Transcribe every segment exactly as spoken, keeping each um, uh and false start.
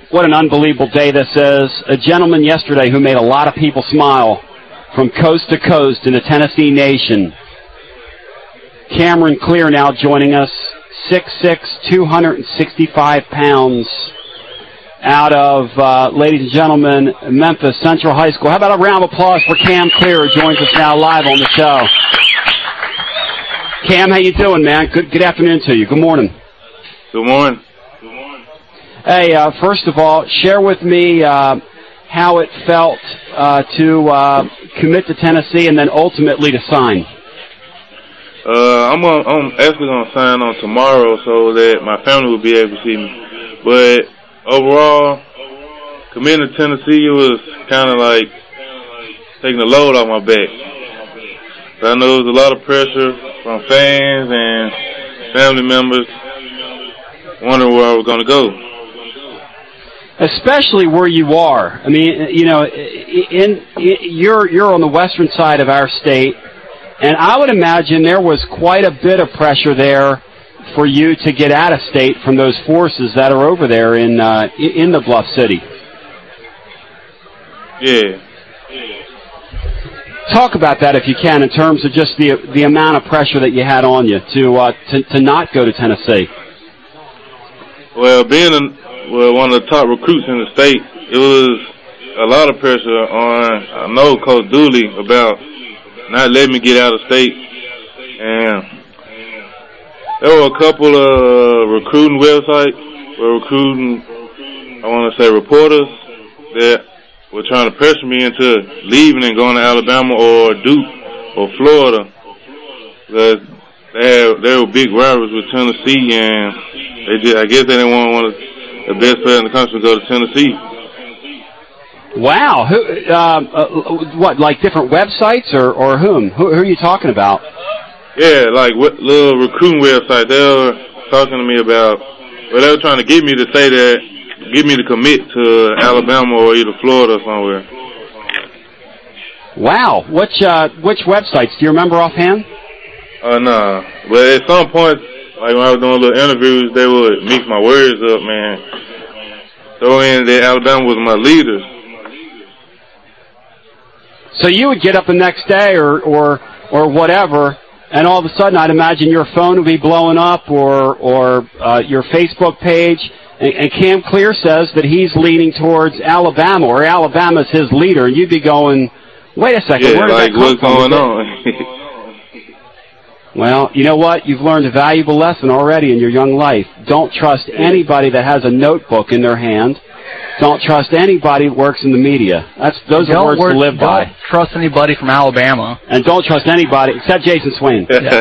What an unbelievable day this is. A gentleman yesterday who made a lot of people smile from coast to coast in the Tennessee Nation. Cameron Clear now joining us, six six, two hundred sixty-five pounds, out of, uh, ladies and gentlemen, Memphis Central High School. How about a round of applause for Cam Clear, who joins us now live on the show. Cam, how you doing, man? Good, good afternoon to you. Good morning. Good morning. Hey, uh, first of all, share with me uh, how it felt uh, to uh, commit to Tennessee and then ultimately to sign. Uh, I'm, on, I'm actually going to sign on tomorrow so that my family will be able to see me. But overall, committing to Tennessee was kind of like taking the load off my back. I know there was a lot of pressure from fans and family members wondering where I was going to go. Especially where you are. I mean, you know, in, in you're you're on the western side of our state, and I would imagine there was quite a bit of pressure there for you to get out of state from those forces that are over there in uh, in the Bluff City. Yeah. Talk about that if you can, in terms of just the the amount of pressure that you had on you to uh, to, to not go to Tennessee. Well, being a Well, one of the top recruits in the state, it was a lot of pressure on, I know, Coach Dooley about not letting me get out of state. And there were a couple of recruiting websites, were recruiting, I want to say, reporters that were trying to pressure me into leaving and going to Alabama or Duke or Florida. Because they, had, they were big rivals with Tennessee, and they just, I guess they didn't want to want to the best player in the country go to Tennessee. Wow. Who, uh, uh, what, like different websites or, or whom? Who, who are you talking about? Yeah, like what, little recruiting websites. They were talking to me about, well, they were trying to get me to say that, get me to commit to Alabama or either Florida or somewhere. Wow. Which, uh, which websites? Do you remember offhand? Uh, nah. But at some point, like when I was doing little interviews, they would mix my words up, man. Throw in that Alabama was my leader. So you would get up the next day or, or, or whatever, and all of a sudden I'd imagine your phone would be blowing up or, or uh, your Facebook page, and, and Cam Clear says that he's leaning towards Alabama, or Alabama's his leader, and you'd be going, wait a second, yeah, where did like that come what's from? going on? Well, you know what? You've learned a valuable lesson already in your young life. Don't trust anybody that has a notebook in their hand. Don't trust anybody that works in the media. That's Those are words work, to live by. Don't trust anybody from Alabama. And don't trust anybody, except Jason Swain. Yeah.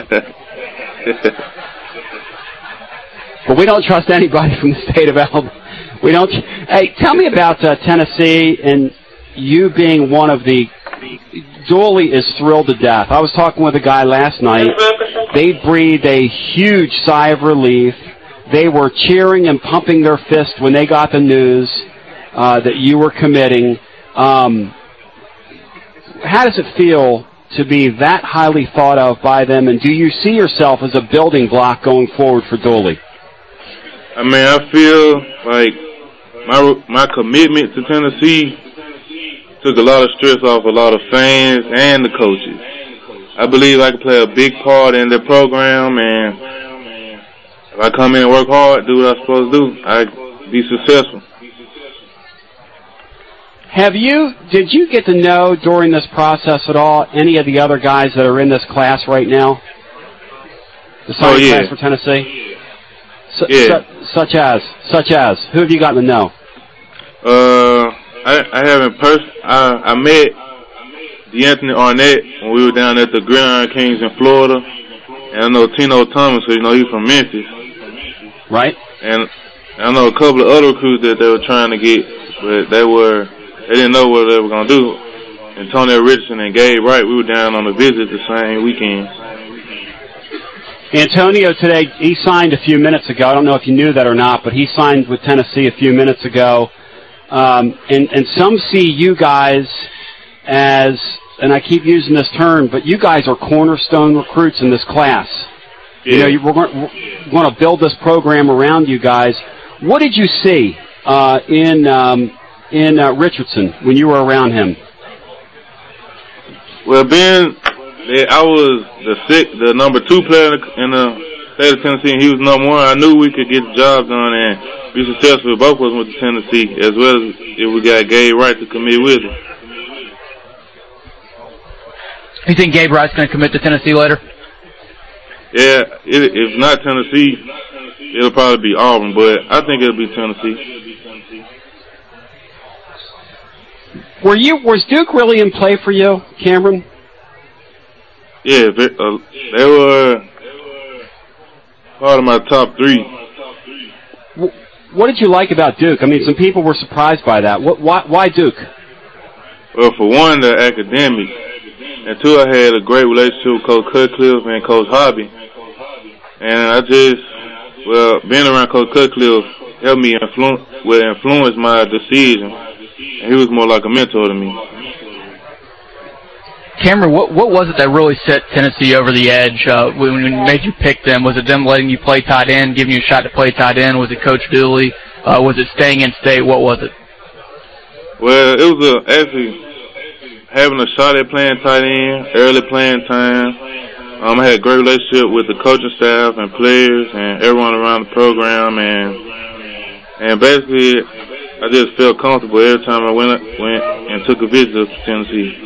But we don't trust anybody from the state of Alabama. We don't. Hey, tell me about uh, Tennessee and you being one of the... Dooley is thrilled to death. I was talking with a guy last night. They breathed a huge sigh of relief. They were cheering and pumping their fist when they got the news uh, that you were committing. Um, how does it feel to be that highly thought of by them, and do you see yourself as a building block going forward for Dooley? I mean, I feel like my my commitment to Tennessee took a lot of stress off a lot of fans and the coaches. I believe I can play a big part in the program, and if I come in and work hard, do what I'm supposed to do, I'll be successful. Have you, did you get to know during this process at all any of the other guys that are in this class right now? The signing oh, yeah. class for Tennessee? Su- yeah. Su- such as? Such as? Who have you gotten to know? Uh... I, I haven't pers- I, I met DeAnthony Arnett when we were down at the Gridiron Kings in Florida. And I know Tino Thomas, so you know he's from Memphis. Right. And I know a couple of other recruits that they were trying to get, but they were they didn't know what they were going to do. Antonio Richardson and Gabe Wright, we were down on a visit the same weekend. Antonio today, he signed a few minutes ago. I don't know if you knew that or not, but he signed with Tennessee a few minutes ago. Um, and, and some see you guys as, and I keep using this term, but you guys are cornerstone recruits in this class. Yeah. You know, you, we're going to build this program around you guys. What did you see uh, in um, in uh, Richardson when you were around him? Well, being that I was the six, the number two player in the state of Tennessee, and he was number one, I knew we could get the job done and be successful. Both of us went to Tennessee, as well as if we got Gabe Wright to commit with us. You think Gabe Wright's going to commit to Tennessee later? Yeah, it, if not Tennessee, it'll probably be Auburn, but I think it'll be Tennessee. Were you was Duke really in play for you, Cameron? Yeah, they, uh, they were part of my top three. What did you like about Duke? I mean, some people were surprised by that. What, why, why Duke? Well, for one, the academics, and two, I had a great relationship with Coach Cutcliffe and Coach Hobby. And I just, well, being around Coach Cutcliffe helped me influence, well, influence my decision. And he was more like a mentor to me. Cameron, what what was it that really set Tennessee over the edge uh, when, when it made you pick them? Was it them letting you play tight end, giving you a shot to play tight end? Was it Coach Dooley? Uh, was it staying in state? What was it? Well, it was a, actually having a shot at playing tight end, early playing time. Um, I had a great relationship with the coaching staff and players and everyone around the program, and and basically I just felt comfortable every time I went went and took a visit to Tennessee.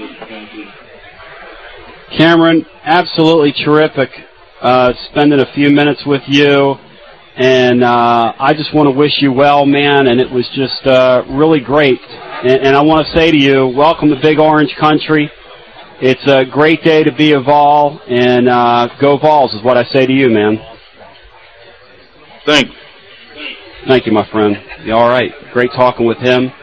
Cameron, absolutely terrific uh, spending a few minutes with you, and uh, I just want to wish you well, man, and it was just uh, really great. And, and I want to say to you, welcome to Big Orange Country. It's a great day to be a Vol, and uh, go Vols is what I say to you, man. Thanks. Thank you, my friend. All right. Great talking with him.